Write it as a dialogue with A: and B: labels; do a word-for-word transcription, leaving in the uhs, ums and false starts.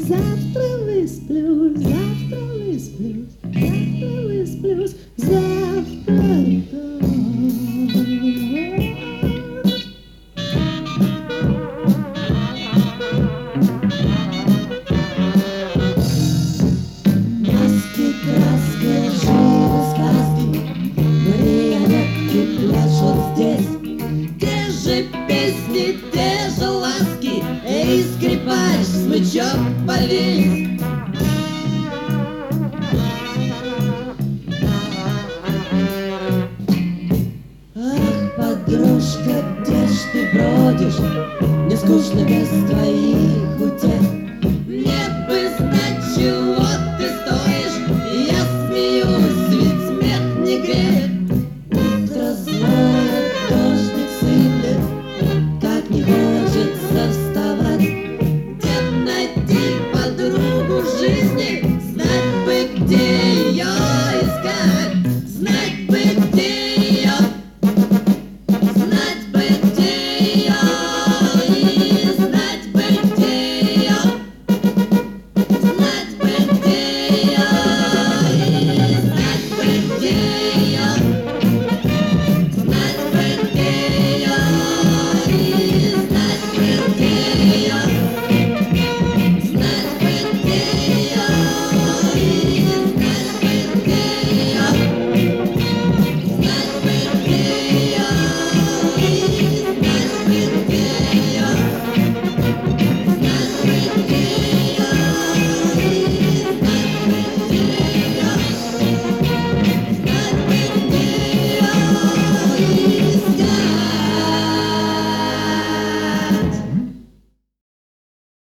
A: Завтра высплюсь, завтра высплюсь, завтра высплюсь, завтра так. Маски, краски, живы сказки, марионетки пляшут здесь. Те же песни, те же ласки, эй, скрипач, смычок повесь. Ах, подружка, где ж ты бродишь? Мне скучно без твоих